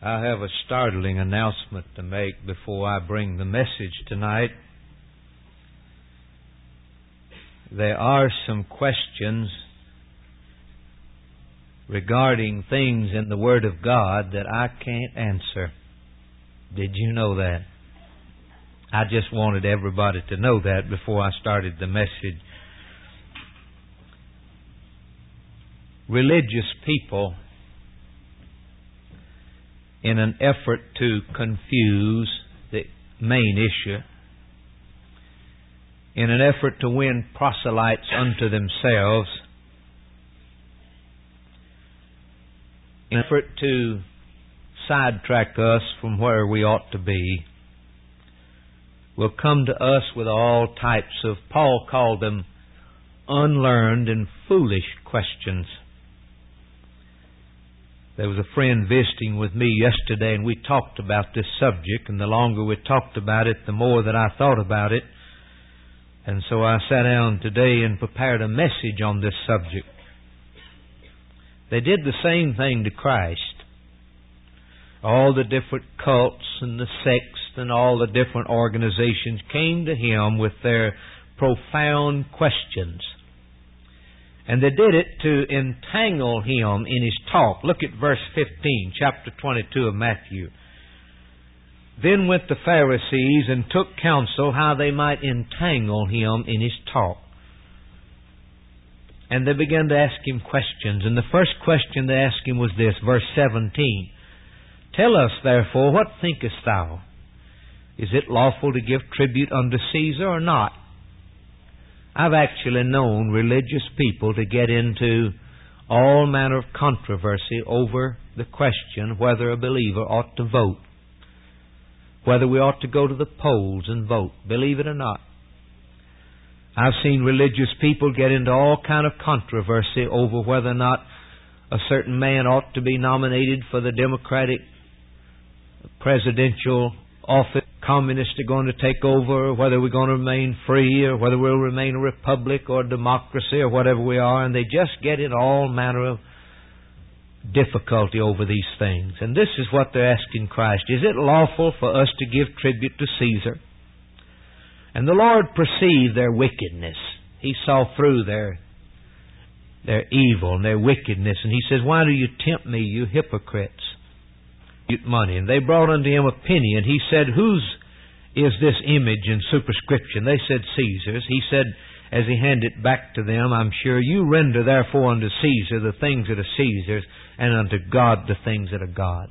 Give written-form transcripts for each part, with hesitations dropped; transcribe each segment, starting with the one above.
I have a startling announcement to make before I bring the message tonight. There are some questions regarding things in the Word of God that I can't answer. Did you know that? I just wanted everybody to know that before I started the message. Religious people, in an effort to confuse the main issue, in an effort to win proselytes unto themselves, in an effort to sidetrack us from where we ought to be, will come to us with all types of, Paul called them, unlearned and foolish questions. There was a friend visiting with me yesterday, and we talked about this subject, and the longer we talked about it, the more that I thought about it. And so I sat down today and prepared a message on this subject. They did the same thing to Christ. All the different cults and the sects and all the different organizations came to Him with their profound questions. And they did it to entangle Him in His talk. Look at verse 15, chapter 22 of Matthew. Then went the Pharisees and took counsel how they might entangle Him in His talk. And they began to ask Him questions. And the first question they asked Him was this, verse 17. Tell us, therefore, what thinkest thou? Is it lawful to give tribute unto Caesar or not? I've actually known religious people to get into all manner of controversy over the question whether a believer ought to vote, whether we ought to go to the polls and vote, believe it or not. I've seen religious people get into all kind of controversy over whether or not a certain man ought to be nominated for the Democratic presidential office. Communists are going to take over, whether we're going to remain free, or whether we'll remain a republic or a democracy or whatever we are, and they just get in all manner of difficulty over these things. And this is what they're asking Christ. Is it lawful for us to give tribute to Caesar? And the Lord perceived their wickedness. He saw through their evil and their wickedness, and He says, why do you tempt me, you hypocrites? Money. And they brought unto Him a penny, and He said, whose is this image and superscription? They said, Caesar's. He said, as He handed it back to them, I'm sure, you render therefore unto Caesar the things that are Caesar's, and unto God the things that are God's.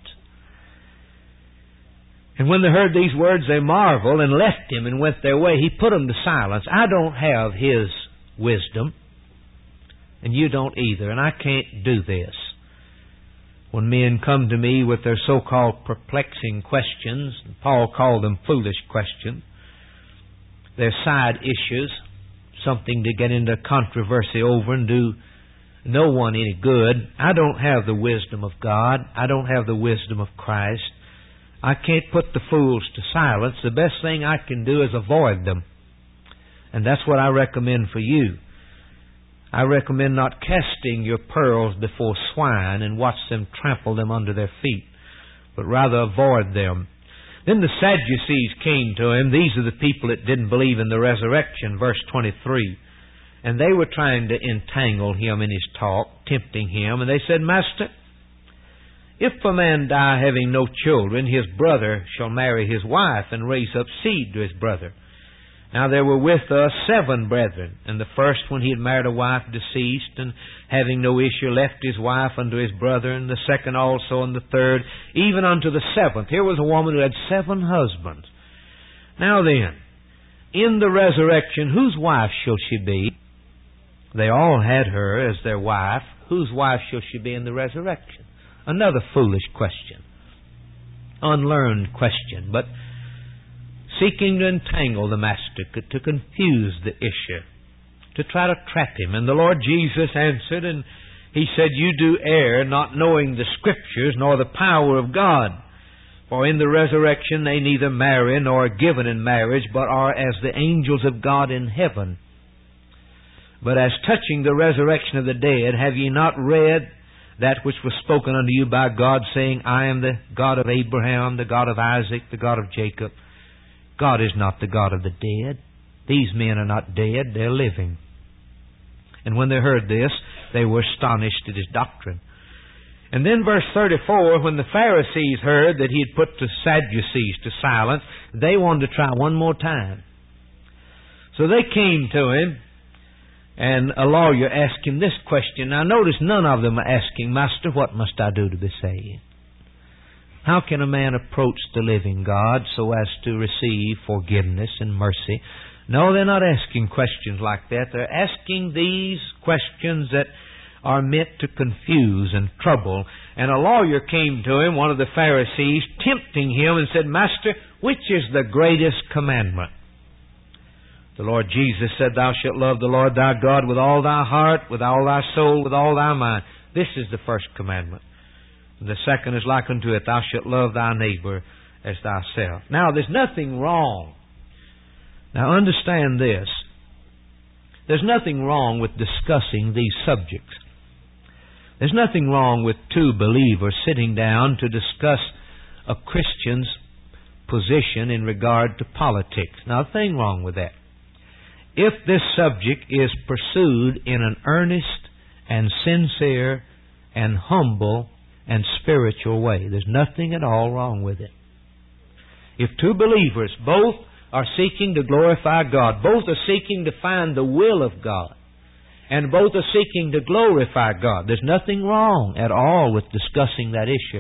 And when they heard these words, they marveled and left Him and went their way. He put them to silence. I don't have His wisdom, and you don't either, and I can't do this. When men come to me with their so-called perplexing questions, Paul called them foolish questions, they're side issues, something to get into controversy over and do no one any good. I don't have the wisdom of God. I don't have the wisdom of Christ. I can't put the fools to silence. The best thing I can do is avoid them. And that's what I recommend for you. I recommend not casting your pearls before swine and watch them trample them under their feet, but rather avoid them. Then the Sadducees came to Him. These are the people that didn't believe in the resurrection, verse 23. And they were trying to entangle Him in His talk, tempting Him. And they said, Master, if a man die having no children, his brother shall marry his wife and raise up seed to his brother. Now there were with us 7 brethren, and the first, when he had married a wife, deceased, and having no issue, left his wife unto his brother, and the second also, and the third, even unto the 7th. Here was a woman who had 7 husbands. Now then, in the resurrection, whose wife shall she be? They all had her as their wife. Whose wife shall she be in the resurrection? Another foolish question. Unlearned question, but seeking to entangle the Master, to confuse the issue, to try to trap Him. And the Lord Jesus answered, and He said, you do err, not knowing the Scriptures, nor the power of God. For in the resurrection they neither marry, nor are given in marriage, but are as the angels of God in heaven. But as touching the resurrection of the dead, have ye not read that which was spoken unto you by God, saying, I am the God of Abraham, the God of Isaac, the God of Jacob. God is not the God of the dead. These men are not dead, they're living. And when they heard this, they were astonished at his doctrine. And then verse 34, when the Pharisees heard that he had put the Sadducees to silence, they wanted to try one more time. So they came to him, and a lawyer asked him this question. Now notice none of them are asking, Master, what must I do to be saved? How can a man approach the living God so as to receive forgiveness and mercy? No, they're not asking questions like that. They're asking these questions that are meant to confuse and trouble. And a lawyer came to him, one of the Pharisees, tempting him and said, Master, which is the greatest commandment? The Lord Jesus said, Thou shalt love the Lord thy God with all thy heart, with all thy soul, with all thy mind. This is the first commandment. And the second is like unto it, Thou shalt love thy neighbor as thyself. Now, there's nothing wrong. Now, understand this. There's nothing wrong with discussing these subjects. There's nothing wrong with two believers sitting down to discuss a Christian's position in regard to politics. Now, nothing wrong with that. If this subject is pursued in an earnest and sincere and humble and spiritual way, there's nothing at all wrong with it. If two believers both are seeking to glorify God, both are seeking to find the will of God, and both are seeking to glorify God, there's nothing wrong at all with discussing that issue.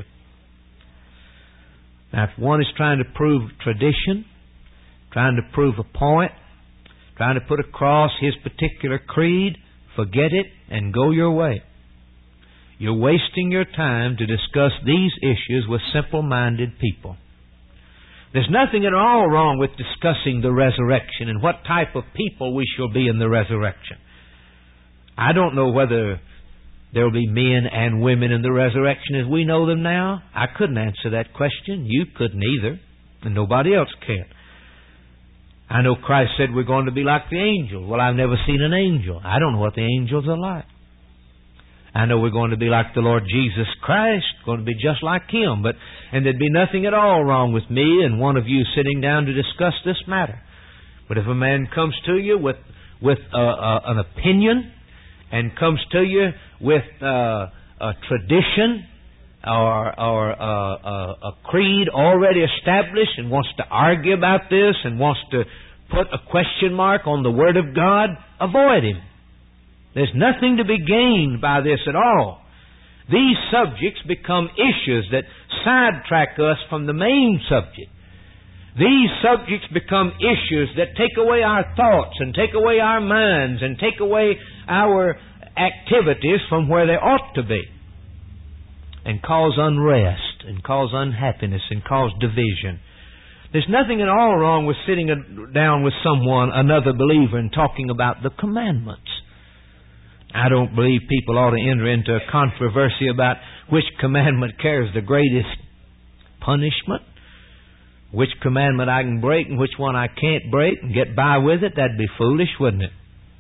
Now, if one is trying to prove tradition, trying to prove a point, trying to put across his particular creed, forget it and go your way. You're wasting your time to discuss these issues with simple-minded people. There's nothing at all wrong with discussing the resurrection and what type of people we shall be in the resurrection. I don't know whether there will be men and women in the resurrection as we know them now. I couldn't answer that question. You couldn't either. And nobody else can. I know Christ said we're going to be like the angels. Well, I've never seen an angel. I don't know what the angels are like. I know we're going to be like the Lord Jesus Christ, going to be just like Him. And there'd be nothing at all wrong with me and one of you sitting down to discuss this matter. But if a man comes to you with an opinion and comes to you with a tradition or a creed already established and wants to argue about this and wants to put a question mark on the Word of God, avoid him. There's nothing to be gained by this at all. These subjects become issues that sidetrack us from the main subject. These subjects become issues that take away our thoughts and take away our minds and take away our activities from where they ought to be, and cause unrest and cause unhappiness and cause division. There's nothing at all wrong with sitting down with someone, another believer, and talking about the commandments. I don't believe people ought to enter into a controversy about which commandment carries the greatest punishment, which commandment I can break and which one I can't break and get by with it. That'd be foolish, wouldn't it?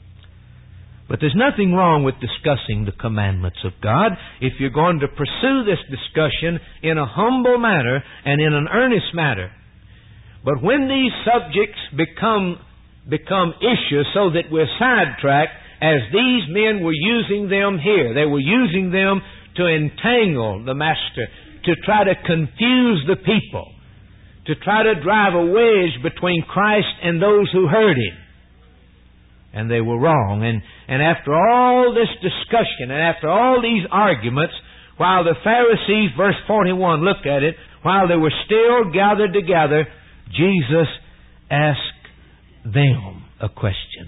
But there's nothing wrong with discussing the commandments of God if you're going to pursue this discussion in a humble manner and in an earnest manner. But when these subjects become issues so that we're sidetracked, as these men were using them here, they were using them to entangle the Master, to try to confuse the people, to try to drive a wedge between Christ and those who heard Him. And they were wrong. And after all this discussion and after all these arguments, while the Pharisees, verse 41, look at it, while they were still gathered together, Jesus asked them a question.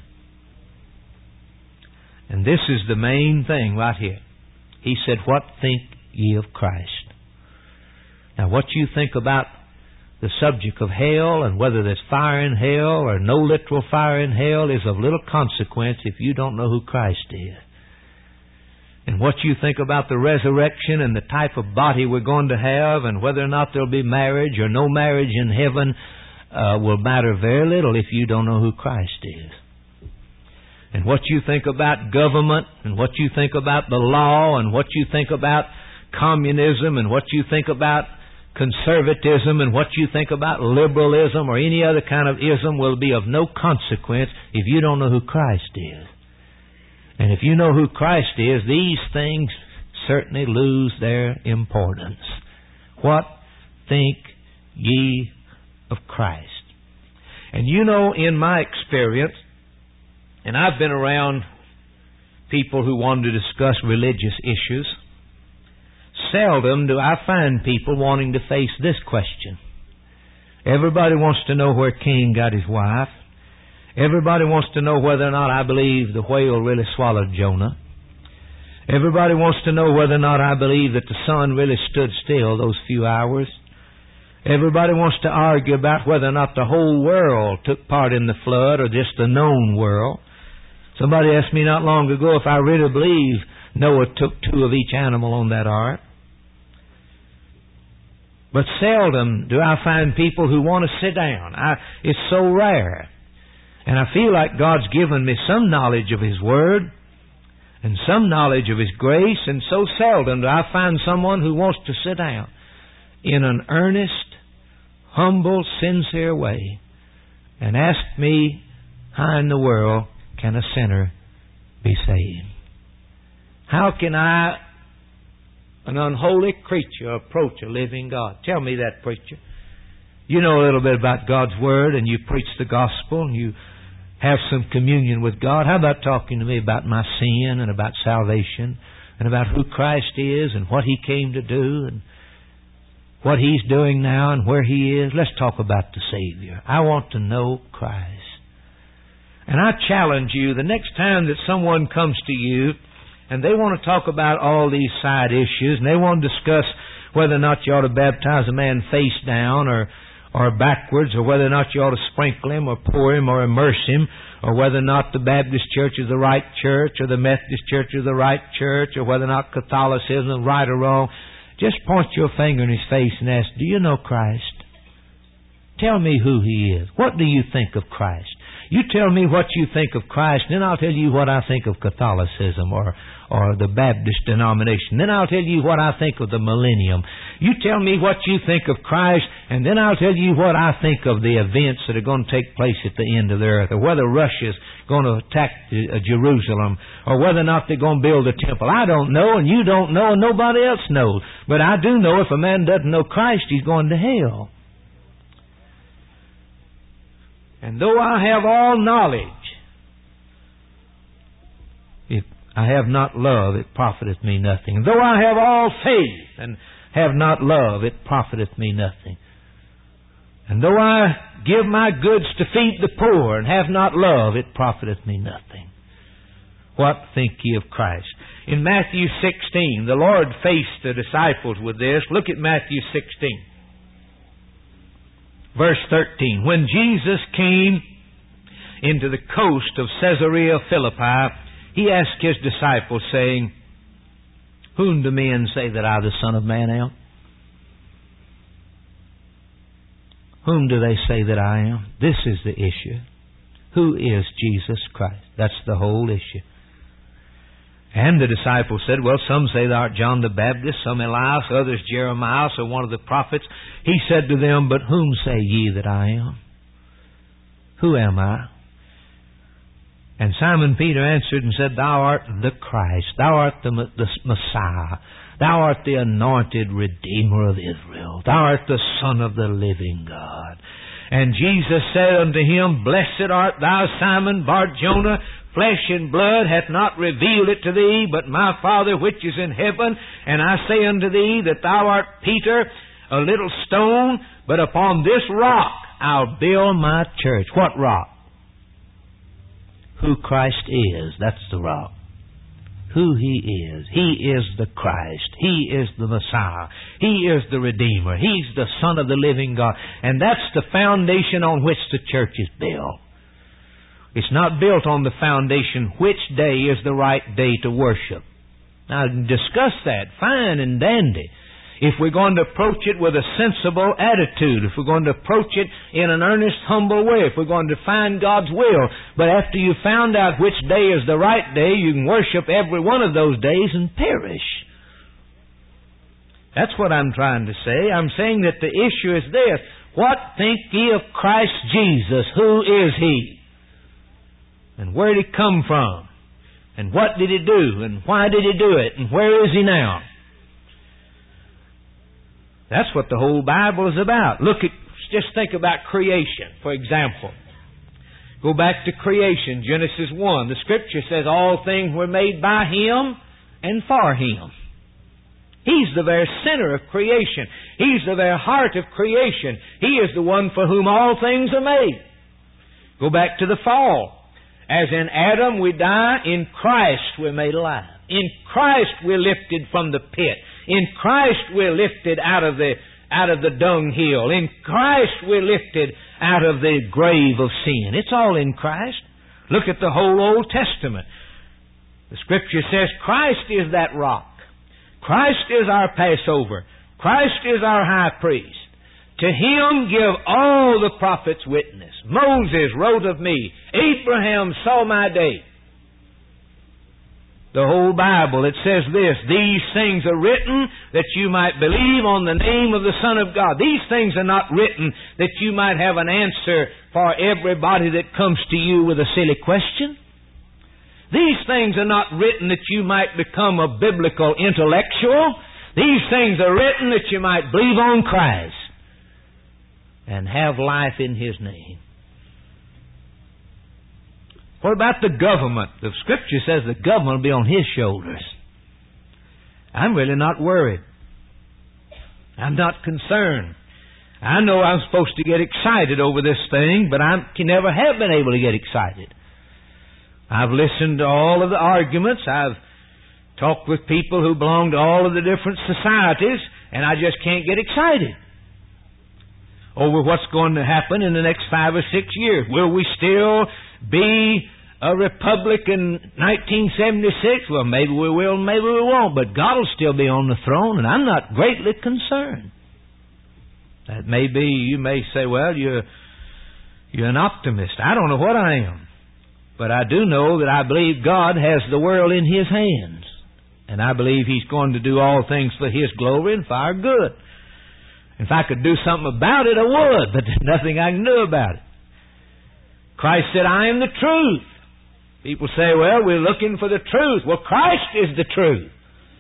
And this is the main thing right here. He said, What think ye of Christ? Now, what you think about the subject of hell and whether there's fire in hell or no literal fire in hell is of little consequence if you don't know who Christ is. And what you think about the resurrection and the type of body we're going to have and whether or not there'll be marriage or no marriage in heaven will matter very little if you don't know who Christ is. and what you think about government, and what you think about the law, and what you think about communism, and what you think about conservatism, and what you think about liberalism or any other kind of ism will be of no consequence if you don't know who Christ is. And if you know who Christ is, these things certainly lose their importance. What think ye of Christ? And you know, in my experience, and I've been around people who want to discuss religious issues, seldom do I find people wanting to face this question. Everybody wants to know where Cain got his wife. Everybody wants to know whether or not I believe the whale really swallowed Jonah. Everybody wants to know whether or not I believe that the sun really stood still those few hours. Everybody wants to argue about whether or not the whole world took part in the flood or just the known world. Somebody asked me not long ago if I really believe Noah took 2 of each animal on that ark. But seldom do I find people who want to sit down. It's so rare. And I feel like God's given me some knowledge of His Word and some knowledge of His grace, and so seldom do I find someone who wants to sit down in an earnest, humble, sincere way and ask me, how in the world can a sinner be saved? How can I, an unholy creature, approach a living God? Tell me that, preacher. You know a little bit about God's Word, and you preach the gospel, and you have some communion with God. How about talking to me about my sin and about salvation and about who Christ is and what He came to do and what He's doing now and where He is? Let's talk about the Savior. I want to know Christ. And I challenge you, the next time that someone comes to you and they want to talk about all these side issues, and they want to discuss whether or not you ought to baptize a man face down or backwards, or whether or not you ought to sprinkle him or pour him or immerse him, or whether or not the Baptist church is the right church or the Methodist church is the right church, or whether or not Catholicism is right or wrong, just point your finger in his face and ask, do you know Christ? Tell me who He is. What do you think of Christ? You tell me what you think of Christ, then I'll tell you what I think of Catholicism or the Baptist denomination. Then I'll tell you what I think of the millennium. You tell me what you think of Christ, and then I'll tell you what I think of the events that are going to take place at the end of the earth, or whether Russia's going to attack Jerusalem, or whether or not they're going to build a temple. I don't know, and you don't know, and nobody else knows. But I do know if a man doesn't know Christ, he's going to hell. And though I have all knowledge, if I have not love, it profiteth me nothing. And though I have all faith and have not love, it profiteth me nothing. And though I give my goods to feed the poor and have not love, it profiteth me nothing. What think ye of Christ? In Matthew 16, the Lord faced the disciples with this. Look at Matthew 16. Verse 13, when Jesus came into the coast of Caesarea Philippi, He asked His disciples, saying, whom do men say that I, the Son of Man, am? Whom do they say that I am? This is the issue. Who is Jesus Christ? That's the whole issue. And the disciples said, well, some say thou art John the Baptist, some Elias, others Jeremiah, or one of the prophets. He said to them, but whom say ye that I am? Who am I? And Simon Peter answered and said, thou art the Christ, thou art the Messiah, thou art the anointed Redeemer of Israel, thou art the Son of the living God. And Jesus said unto him, blessed art thou, Simon Bar-Jonah, flesh and blood hath not revealed it to thee, but my Father which is in heaven. And I say unto thee that thou art Peter, a little stone, but upon this rock I'll build my church. What rock? Who Christ is. That's the rock. Who He is. He is the Christ. He is the Messiah. He is the Redeemer. He's the Son of the living God. And that's the foundation on which the church is built. It's not built on the foundation which day is the right day to worship. Now, discuss that. Fine and dandy. if we're going to approach it with a sensible attitude, if we're going to approach it in an earnest, humble way, if we're going to find God's will. But after you've found out which day is the right day, you can worship every one of those days and perish. That's what I'm trying to say. I'm saying that the issue is this. What think ye of Christ Jesus? Who is He? And where did He come from? And what did He do? And why did He do it? And where is He now? That's what the whole Bible is about. Just think about creation, for example. Go back to creation, Genesis 1. The Scripture says all things were made by Him and for Him. He's the very center of creation. He's the very heart of creation. He is the one for whom all things are made. Go back to the fall. As in Adam we die, in Christ we're made alive. In Christ we're lifted from the pit. In Christ we're lifted out of the dunghill. In Christ we're lifted out of the grave of sin. It's all in Christ. Look at the whole Old Testament. The Scripture says Christ is that rock. Christ is our Passover. Christ is our high priest. To Him give all the prophets witness. Moses wrote of me. Abraham saw my day. The whole Bible, it says this, these things are written that you might believe on the name of the Son of God. These things are not written that you might have an answer for everybody that comes to you with a silly question. These things are not written that you might become a biblical intellectual. These things are written that you might believe on Christ and have life in His name. What about the government? The Scripture says the government will be on His shoulders. I'm really not worried. I'm not concerned. I know I'm supposed to get excited over this thing, but I never have been able to get excited. I've listened to all of the arguments. I've talked with people who belong to all of the different societies, and I just can't get excited over what's going to happen in the next 5 or 6 years. Will we still be a republic in 1976? Well, maybe we will, maybe we won't, but God will still be on the throne, and I'm not greatly concerned. That may be, you may say, well, you're an optimist. I don't know what I am, but I do know that I believe God has the world in His hands, and I believe He's going to do all things for His glory and for our good. If I could do something about it, I would, but there's nothing I can do about it. Christ said, I am the truth. People say, well, we're looking for the truth. Well, Christ is the truth.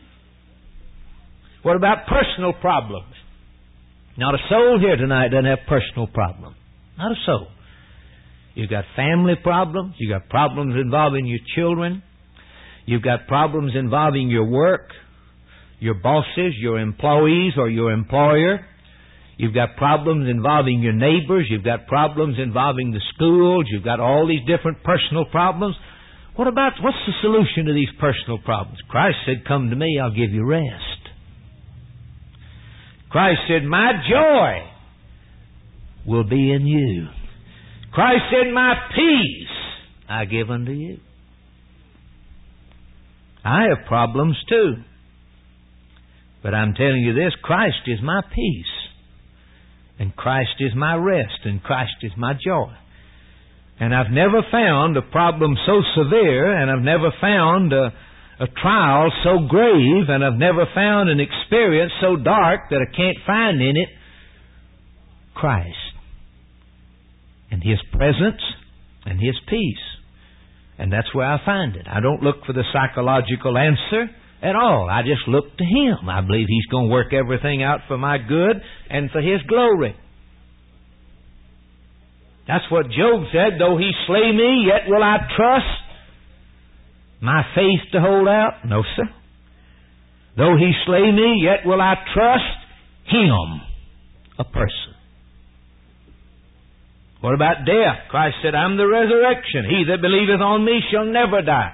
What about personal problems? Not a soul here tonight doesn't have personal problems. Not a soul. You've got family problems. You've got problems involving your children. You've got problems involving your work, your bosses, your employees, or your employer. You've got problems involving your neighbors. You've got problems involving the schools. You've got all these different personal problems. What's the solution to these personal problems? Christ said, come to me, I'll give you rest. Christ said, my joy will be in you. Christ said, my peace I give unto you. I have problems too. But I'm telling you this, Christ is my peace. And Christ is my rest, and Christ is my joy. And I've never found a problem so severe, and I've never found a trial so grave, and I've never found an experience so dark that I can't find in it Christ and His presence and His peace. And that's where I find it. I don't look for the psychological answer at all. I just look to Him. I believe He's going to work everything out for my good and for His glory. That's what Job said, though He slay me, yet will I trust my faith to hold out. No, sir. Though He slay me, yet will I trust Him, a person. What about death? Christ said, I'm the resurrection. He that believeth on me shall never die.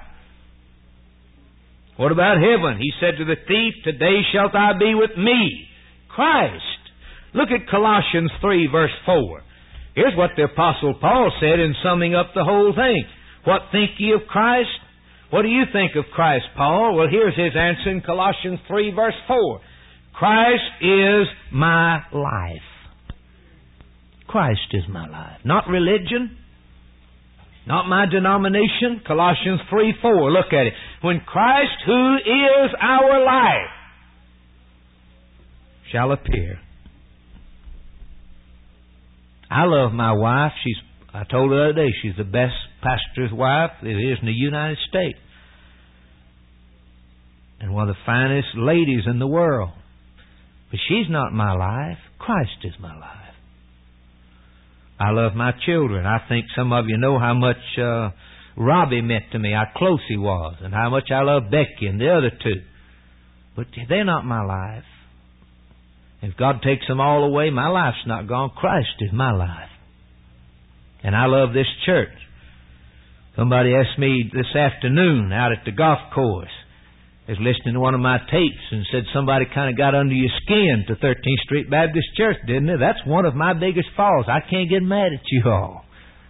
What about heaven? He said to the thief, today shalt thou be with me. Christ. Look at Colossians 3 verse 4. Here's what the Apostle Paul said in summing up the whole thing. What think ye of Christ? What do you think of Christ, Paul? Well, here's his answer in Colossians 3 verse 4. Christ is my life. Christ is my life. Not religion. Not my denomination. Colossians 3:4. Look at it. When Christ, who is our life, shall appear. I love my wife. I told her the other day, she's the best pastor's wife there is in the United States. And one of the finest ladies in the world. But she's not my life. Christ is my life. I love my children. I think some of you know how much Robbie meant to me, how close he was, and how much I love Becky and the other two. But they're not my life. If God takes them all away, my life's not gone. Christ is my life. And I love this church. Somebody asked me this afternoon out at the golf course. I was listening to one of my tapes and said somebody kind of got under your skin to 13th Street Baptist Church, didn't it? That's one of my biggest faults. I can't get mad at you all.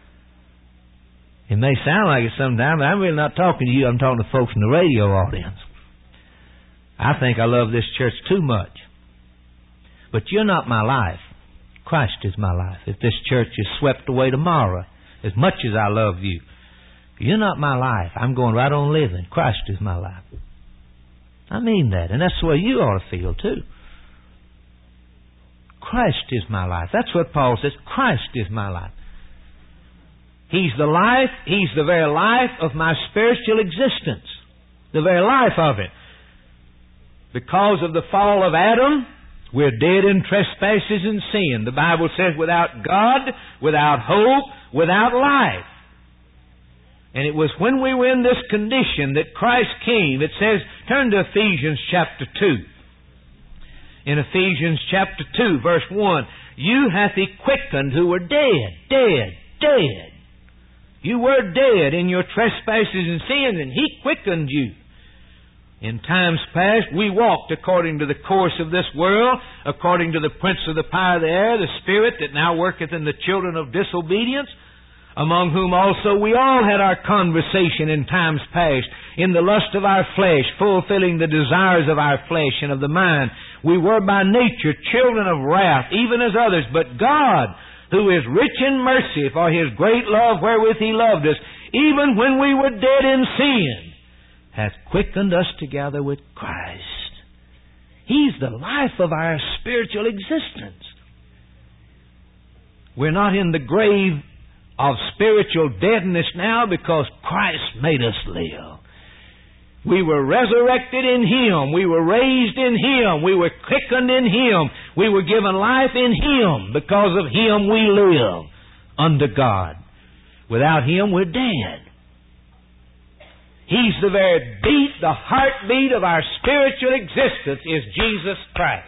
It may sound like it sometimes, but I'm really not talking to you. I'm talking to folks in the radio audience. I think I love this church too much. But you're not my life. Christ is my life. If this church is swept away tomorrow, as much as I love you, you're not my life. I'm going right on living. Christ is my life. I mean that, and that's the way you ought to feel too. Christ is my life. That's what Paul says. Christ is my life. He's the life. He's the very life of my spiritual existence. The very life of it. Because of the fall of Adam, we're dead in trespasses and sin. The Bible says without God, without hope, without life. And it was when we were in this condition that Christ came. It says, turn to Ephesians chapter 2. In Ephesians chapter 2, verse 1, you hath he quickened who were dead. You were dead in your trespasses and sins, and he quickened you. In times past, we walked according to the course of this world, according to the prince of the power of the air, the spirit that now worketh in the children of disobedience, among whom also we all had our conversation in times past, in the lust of our flesh, fulfilling the desires of our flesh and of the mind. We were by nature children of wrath, even as others. But God, who is rich in mercy, for His great love wherewith He loved us, even when we were dead in sin, hath quickened us together with Christ. He's the life of our spiritual existence. We're not in the grave of spiritual deadness now because Christ made us live. We were resurrected in Him. We were raised in Him. We were quickened in Him. We were given life in Him. Because of Him we live unto God. Without Him we're dead. He's the very beat, the heartbeat of our spiritual existence is Jesus Christ.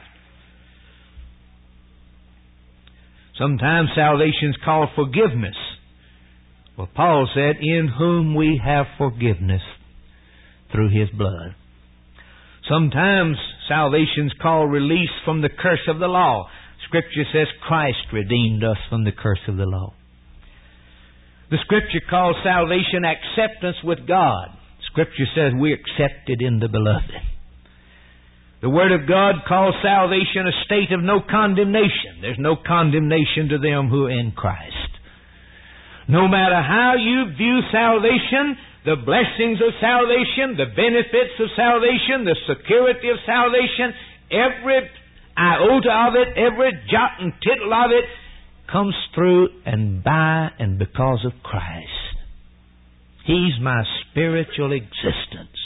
Sometimes salvation's called forgiveness. Well, Paul said, in whom we have forgiveness through His blood. Sometimes salvation's called release from the curse of the law. Scripture says Christ redeemed us from the curse of the law. The Scripture calls salvation acceptance with God. Scripture says we're accepted in the Beloved. The Word of God calls salvation a state of no condemnation. There's no condemnation to them who are in Christ. No matter how you view salvation, the blessings of salvation, the benefits of salvation, the security of salvation, every iota of it, every jot and tittle of it comes through and by and because of Christ. He's my spiritual existence.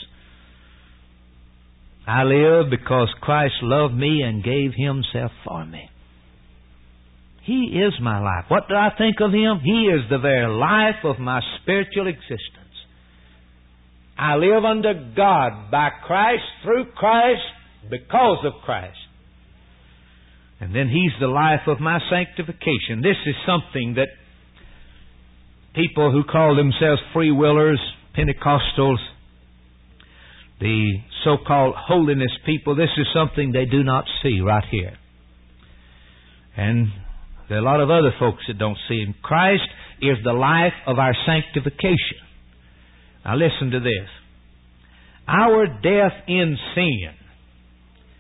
I live because Christ loved me and gave Himself for me. He is my life. What do I think of Him? He is the very life of my spiritual existence. I live unto God by Christ, through Christ, because of Christ. And then He's the life of my sanctification. This is something that people who call themselves free willers, Pentecostals, the so-called holiness people, this is something they do not see right here. And there are a lot of other folks that don't see Him. Christ is the life of our sanctification. Now listen to this. Our death in sin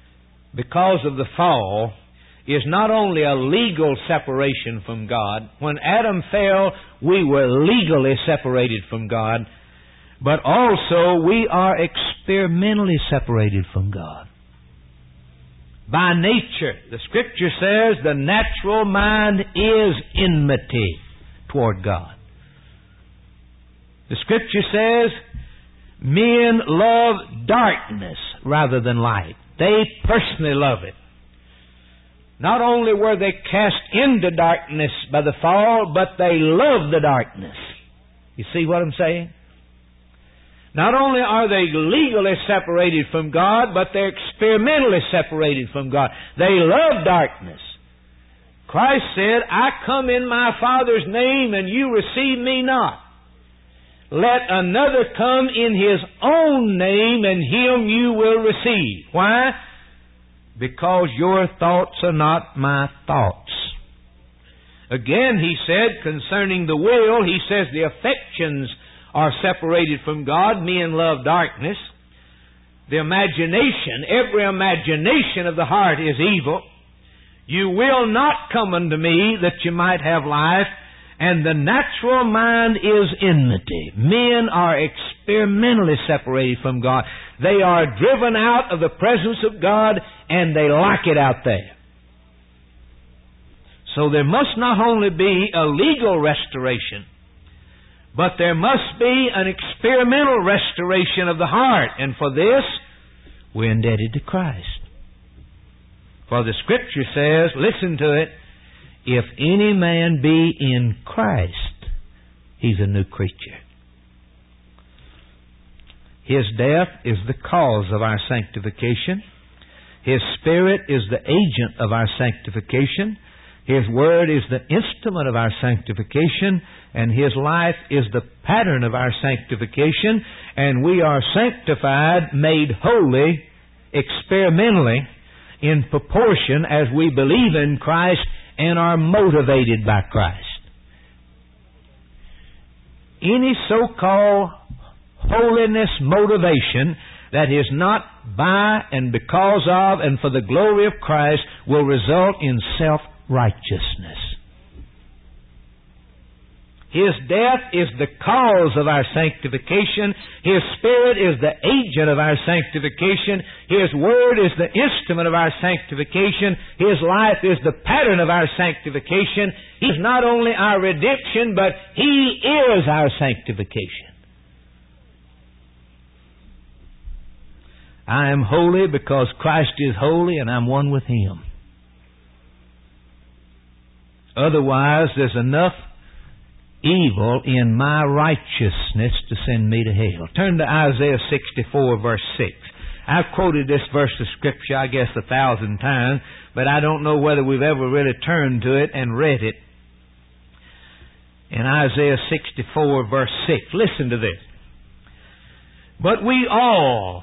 because of the fall, is not only a legal separation from God. When Adam fell, we were legally separated from God, but also we are experimentally separated from God. By nature, the Scripture says the natural mind is enmity toward God. The Scripture says men love darkness rather than light. They personally love it. Not only were they cast into darkness by the fall, but they loved the darkness. You see what I'm saying? Not only are they legally separated from God, but they're experimentally separated from God. They love darkness. Christ said, I come in my Father's name and you receive me not. Let another come in His own name and Him you will receive. Why? Because your thoughts are not my thoughts. Again, He said concerning the will, He says the affections are separated from God. Men love darkness. The imagination, every imagination of the heart is evil. You will not come unto me that you might have life. And the natural mind is enmity. Men are experimentally separated from God. They are driven out of the presence of God, and they like it out there. So there must not only be a legal restoration, but there must be an experimental restoration of the heart. And for this, we're indebted to Christ. For the Scripture says, listen to it, if any man be in Christ, he's a new creature. His death is the cause of our sanctification. His Spirit is the agent of our sanctification. His Word is the instrument of our sanctification. And His life is the pattern of our sanctification. And we are sanctified, made holy, experimentally, in proportion as we believe in Christ and are motivated by Christ. Any so-called holiness motivation that is not by and because of and for the glory of Christ will result in self-righteousness. His death is the cause of our sanctification. His Spirit is the agent of our sanctification. His Word is the instrument of our sanctification. His life is the pattern of our sanctification. He's not only our redemption, but He is our sanctification. I am holy because Christ is holy and I'm one with Him. Otherwise, there's enough evil in my righteousness to send me to hell. Turn to Isaiah 64 verse 6. I've quoted this verse of Scripture, I guess, 1,000 times, but I don't know whether we've ever really turned to it and read it. In Isaiah 64 verse 6, listen to this. But we are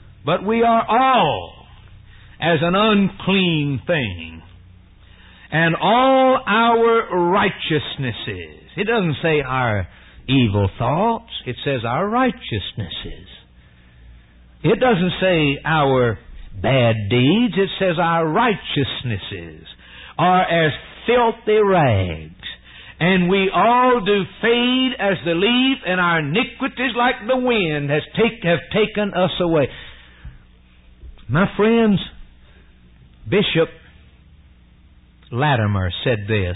all as an unclean thing, and all our righteousnesses. It doesn't say our evil thoughts. It says our righteousnesses. It doesn't say our bad deeds. It says our righteousnesses are as filthy rags. And we all do fade as the leaf, and our iniquities like the wind have taken us away. My friends, Bishop Latimer said this,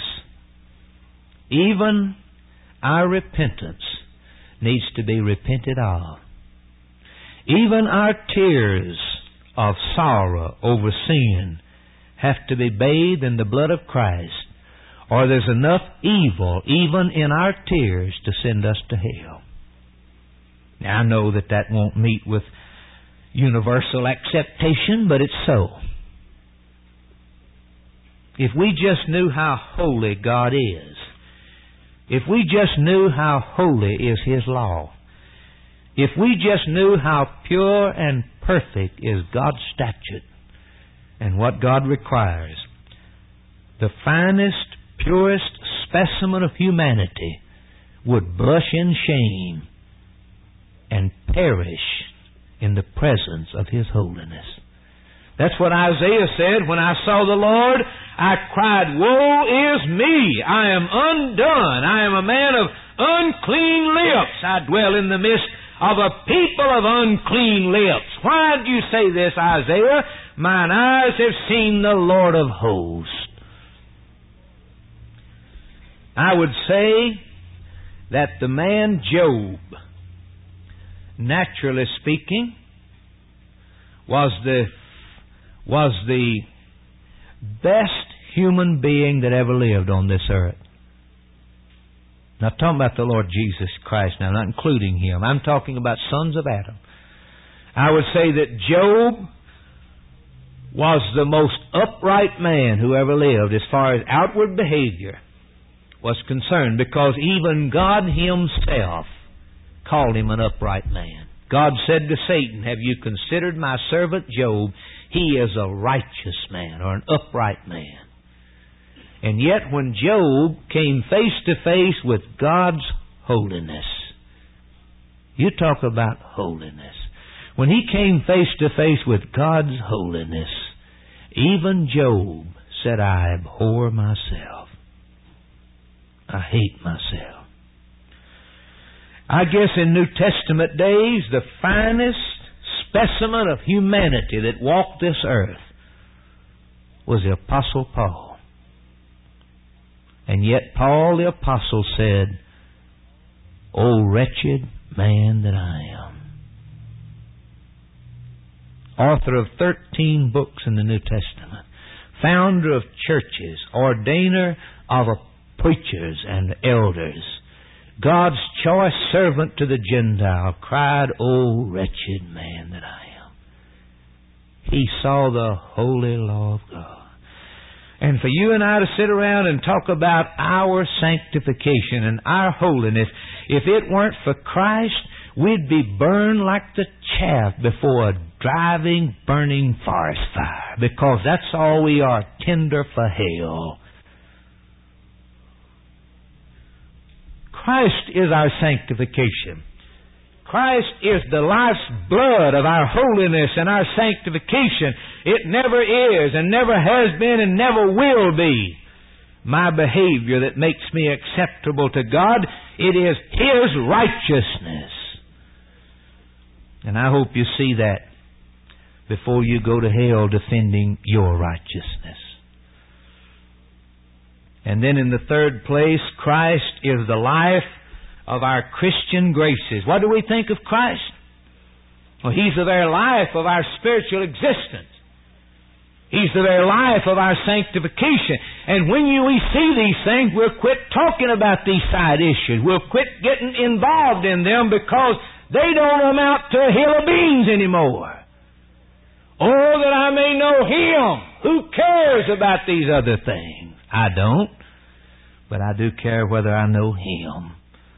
even our repentance needs to be repented of. Even our tears of sorrow over sin have to be bathed in the blood of Christ, or there's enough evil even in our tears to send us to hell. Now, I know that won't meet with universal acceptation, but it's so. If we just knew how holy God is, if we just knew how holy is His law, if we just knew how pure and perfect is God's statute and what God requires, the finest, purest specimen of humanity would blush in shame and perish in the presence of His holiness. That's what Isaiah said, when I saw the Lord, I cried, woe is me! I am undone. I am a man of unclean lips. I dwell in the midst of a people of unclean lips. Why do you say this, Isaiah? Mine eyes have seen the Lord of hosts. I would say that the man Job, naturally speaking, was the best human being that ever lived on this earth. Now, I'm talking about the Lord Jesus Christ now, not including Him. I'm talking about sons of Adam. I would say that Job was the most upright man who ever lived as far as outward behavior was concerned, because even God Himself called him an upright man. God said to Satan, have you considered my servant Job? He is a righteous man, or an upright man. And yet when Job came face to face with God's holiness, you talk about holiness. When he came face to face with God's holiness, even Job said, I abhor myself. I hate myself. I guess in New Testament days, the finest specimen of humanity that walked this earth was the Apostle Paul. And yet Paul the Apostle said, O wretched man that I am. Author of 13 books in the New Testament. Founder of churches. Ordainer of preachers and elders. God's choice servant to the Gentile, cried, O wretched man that I am. He saw the holy law of God. And for you and I to sit around and talk about our sanctification and our holiness, if it weren't for Christ, we'd be burned like the chaff before a driving, burning forest fire, because that's all we are, tinder for hell. Christ is our sanctification. Christ is the life's blood of our holiness and our sanctification. It never is and never has been and never will be my behavior that makes me acceptable to God. It is His righteousness. And I hope you see that before you go to hell defending your righteousness. And then in the third place, Christ is the life of our Christian graces. What do we think of Christ? Well, He's the very life of our spiritual existence. He's the very life of our sanctification. And when we see these things, we'll quit talking about these side issues. We'll quit getting involved in them because they don't amount to a hill of beans anymore. Oh, that I may know Him. Who cares about these other things? I don't. But I do care whether I know Him.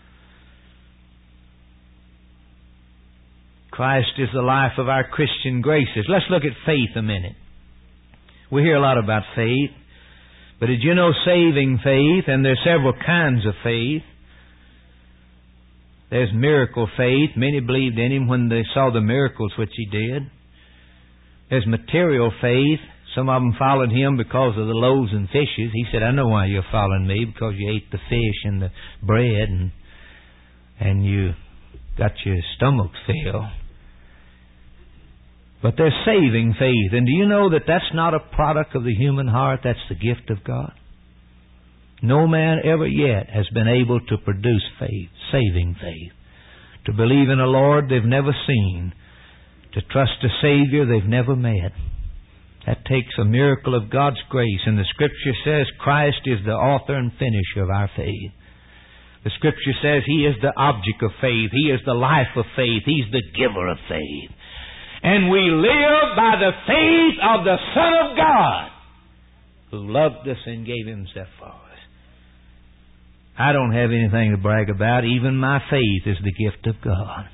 Christ is the life of our Christian graces. Let's look at faith a minute. We hear a lot about faith. But did you know saving faith? And there's several kinds of faith. There's miracle faith. Many believed in Him when they saw the miracles which He did. There's material faith. Some of them followed Him because of the loaves and fishes. He said, I know why you're following me, because you ate the fish and the bread and you got your stomach filled. But there's saving faith. And do you know that that's not a product of the human heart? That's the gift of God. No man ever yet has been able to produce faith, saving faith. To believe in a Lord they've never seen. To trust a Savior they've never met. That takes a miracle of God's grace. And the Scripture says Christ is the author and finisher of our faith. The Scripture says He is the object of faith. He is the life of faith. He's the giver of faith. And we live by the faith of the Son of God, who loved us and gave Himself for us. I don't have anything to brag about. Even my faith is the gift of God.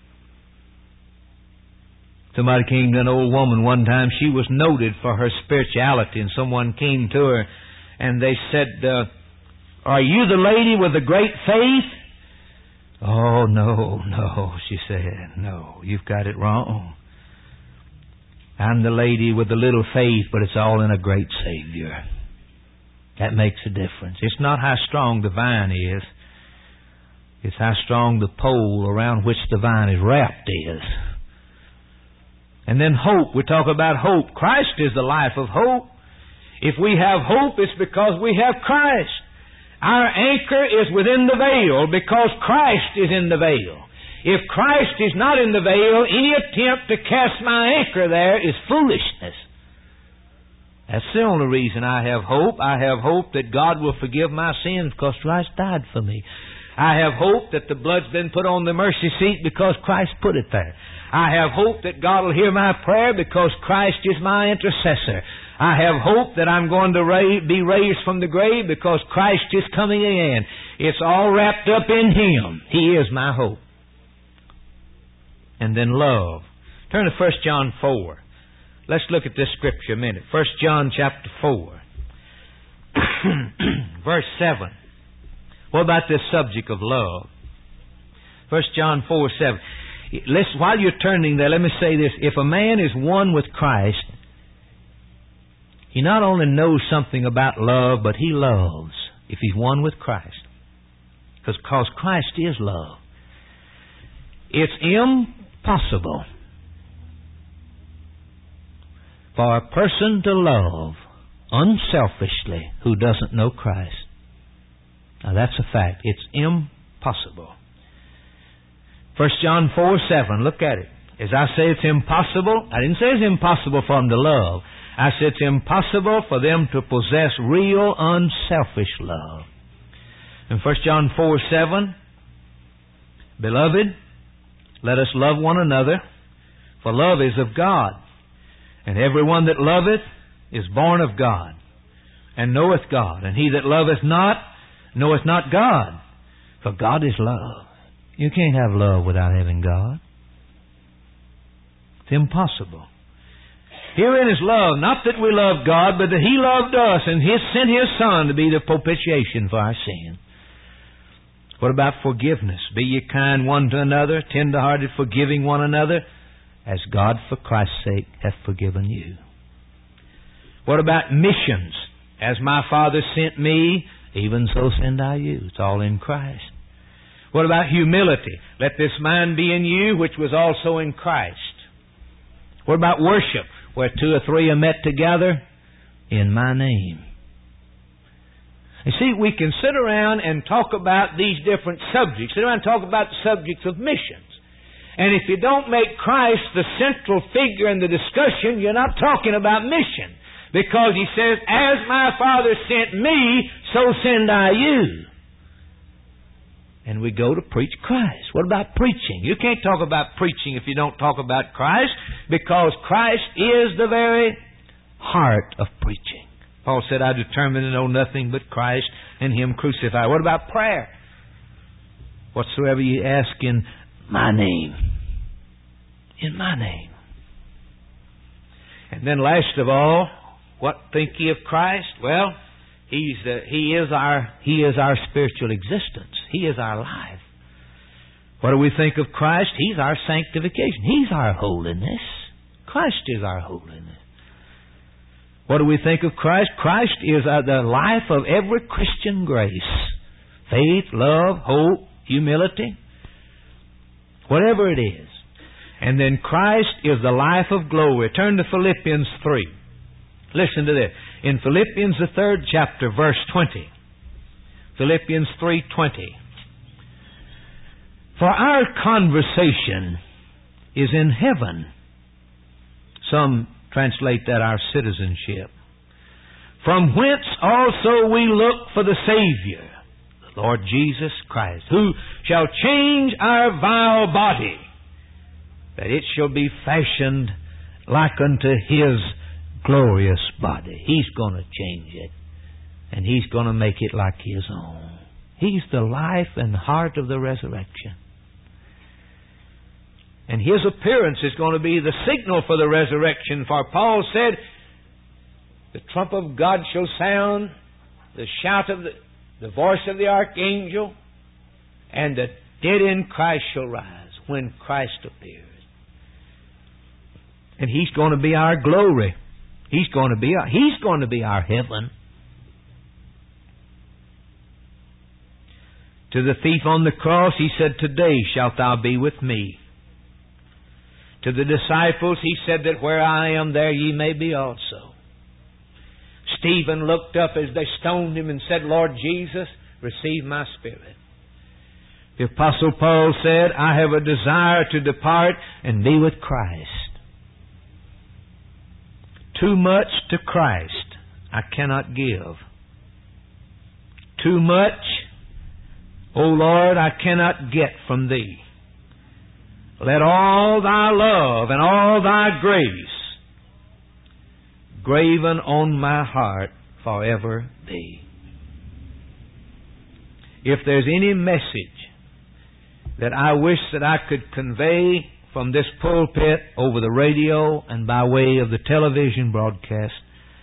Somebody came to an old woman one time. She was noted for her spirituality, and someone came to her and they said, are you the lady with the great faith? Oh, no, she said. No, you've got it wrong. I'm the lady with the little faith, but it's all in a great Savior. That makes a difference. It's not how strong the vine is. It's how strong the pole around which the vine is wrapped is. And then hope. We talk about hope. Christ is the life of hope. If we have hope, it's because we have Christ. Our anchor is within the veil because Christ is in the veil. If Christ is not in the veil, any attempt to cast my anchor there is foolishness. That's the only reason I have hope. I have hope that God will forgive my sins because Christ died for me. I have hope that the blood's been put on the mercy seat because Christ put it there. I have hope that God will hear my prayer because Christ is my intercessor. I have hope that I'm going to be raised from the grave because Christ is coming again. It's all wrapped up in Him. He is my hope. And then love. Turn to 1 John 4. Let's look at this scripture a minute. 1 John chapter 4. Verse 7. What about this subject of love? 1 John 4:7. Listen, while you're turning there, let me say this. If a man is one with Christ, he not only knows something about love, but he loves if he's one with Christ. Because Christ is love. It's impossible for a person to love unselfishly who doesn't know Christ. Now that's a fact. It's impossible. 1 John 4:7, look at it. As I say it's impossible, I didn't say it's impossible for them to love. I said it's impossible for them to possess real unselfish love. In 1 John 4:7, Beloved, let us love one another, for love is of God. And everyone that loveth is born of God, and knoweth God. And he that loveth not, knoweth not God, for God is love. You can't have love without having God. It's impossible. Herein is love, not that we love God, but that He loved us and sent His Son to be the propitiation for our sin. What about forgiveness? Be ye kind one to another, tender-hearted, forgiving one another, as God for Christ's sake hath forgiven you. What about missions? As my Father sent me, even so send I you. It's all in Christ. What about humility? Let this mind be in you, which was also in Christ. What about worship? Where 2 or 3 are met together in my name. You see, we can sit around and talk about these different subjects. Sit around and talk about the subjects of missions. And if you don't make Christ the central figure in the discussion, you're not talking about mission. Because He says, as my Father sent me, so send I you. And we go to preach Christ. What about preaching? You can't talk about preaching if you don't talk about Christ, because Christ is the very heart of preaching. Paul said, I determined to know nothing but Christ and Him crucified. What about prayer? Whatsoever you ask in my name. In my name. And then last of all, what think ye of Christ? Well, He is our spiritual existence. He is our life. What do we think of Christ? He's our sanctification. He's our holiness. Christ is our holiness. What do we think of Christ? Christ is the life of every Christian grace. Faith, love, hope, humility. Whatever it is. And then Christ is the life of glory. Turn to Philippians 3. Listen to this. In Philippians the 3rd chapter, verse 20. Philippians 3:20. For our conversation is in heaven. Some translate that our citizenship. From whence also we look for the Savior, the Lord Jesus Christ, who shall change our vile body, that it shall be fashioned like unto His glorious body. He's going to change it. And He's going to make it like His own. He's the life and heart of the resurrection. And His appearance is going to be the signal for the resurrection. For Paul said, the trump of God shall sound, the shout of the voice of the archangel, and the dead in Christ shall rise when Christ appears. And He's going to be our glory. He's going to be our heaven. To the thief on the cross, He said, "Today shalt thou be with me." To the disciples, He said that where I am, there ye may be also. Stephen looked up as they stoned him and said, "Lord Jesus, receive my spirit." The Apostle Paul said, "I have a desire to depart and be with Christ." Too much to Christ I cannot give. Too much, O Lord, I cannot get from Thee. Let all Thy love and all Thy grace graven on my heart forever be. If there's any message that I wish that I could convey from this pulpit over the radio and by way of the television broadcast,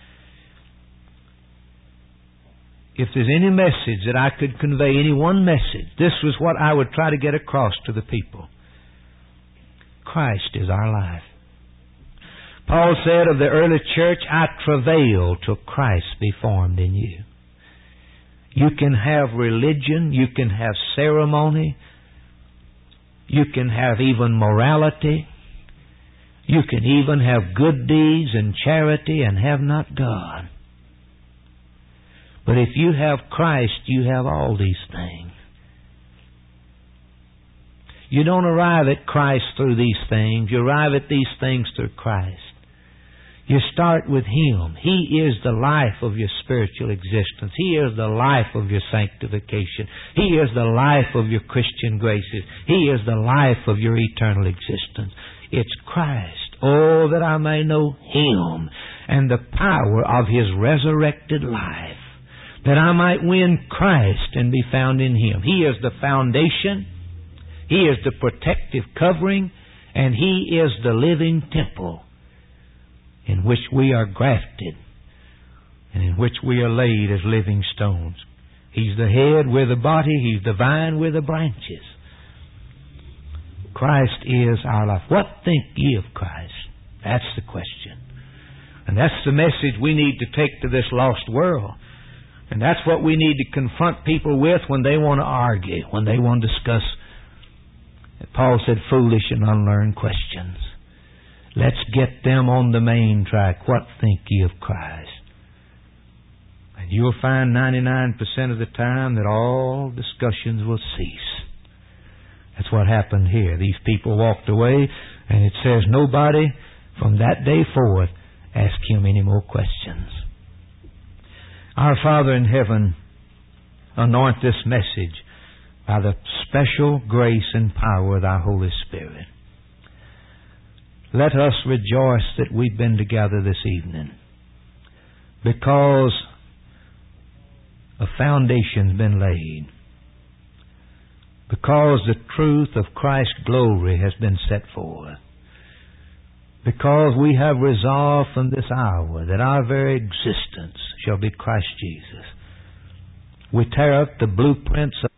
if there's any message that I could convey, any one message, this was what I would try to get across to the people. Christ is our life. Paul said of the early church, "I travail till Christ be formed in you." You can have religion, you can have ceremony, you can have even morality, you can even have good deeds and charity and have not God. But if you have Christ, you have all these things. You don't arrive at Christ through these things. You arrive at these things through Christ. You start with Him. He is the life of your spiritual existence. He is the life of your sanctification. He is the life of your Christian graces. He is the life of your eternal existence. It's Christ. Oh, that I may know Him and the power of His resurrected life, that I might win Christ and be found in Him. He is the foundation. He is the protective covering, and He is the living temple in which we are grafted and in which we are laid as living stones. He's the head, we're the body. He's the vine, we're the branches. Christ is our life. What think ye of Christ? That's the question. And that's the message we need to take to this lost world. And that's what we need to confront people with when they want to argue, when they want to discuss. Paul said, foolish and unlearned questions. Let's get them on the main track. What think ye of Christ? And you'll find 99% of the time that all discussions will cease. That's what happened here. These people walked away, and it says nobody from that day forth asked Him any more questions. Our Father in heaven, anoint this message by the special grace and power of Thy Holy Spirit. Let us rejoice that we've been together this evening, because a foundation's been laid, because the truth of Christ's glory has been set forth, because we have resolved from this hour that our very existence shall be Christ Jesus. We tear up the blueprints of